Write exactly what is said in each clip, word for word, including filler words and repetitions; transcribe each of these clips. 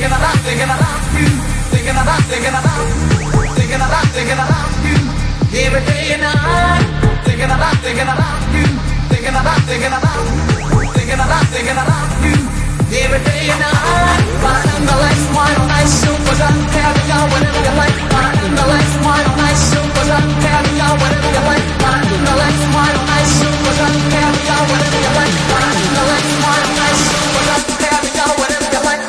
thinking about you, thinking about, thinking about, thinking about, thinking about you, every day and night. Thinking about, thinking about you, thinking about, thinking about, thinking about, thinking about you, every day and night. Find the lights, wine on ice, super sun, carry on whatever you like. Find the lights, wine on ice, super sun, carry on whatever you like. Find the lights, wine on ice, super sun, carry on whatever you like. Find the lights, wine on ice, super sun, carry on whatever you like.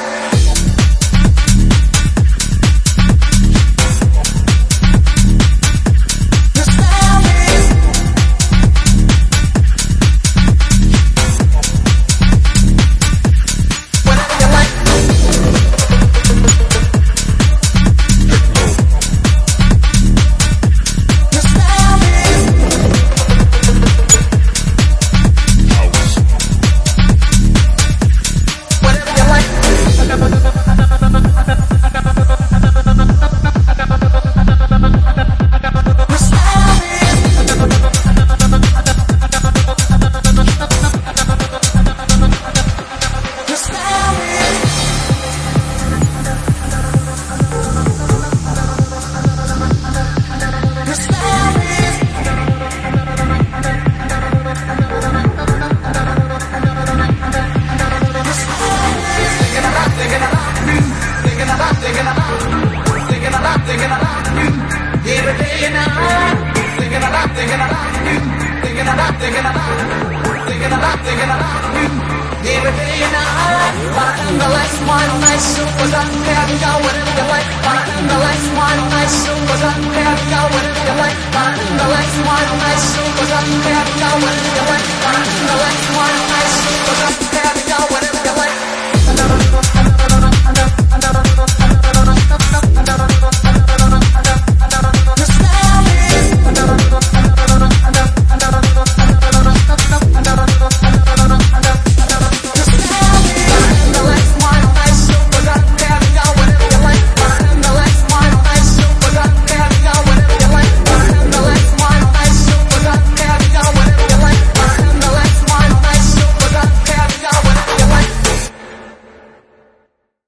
Super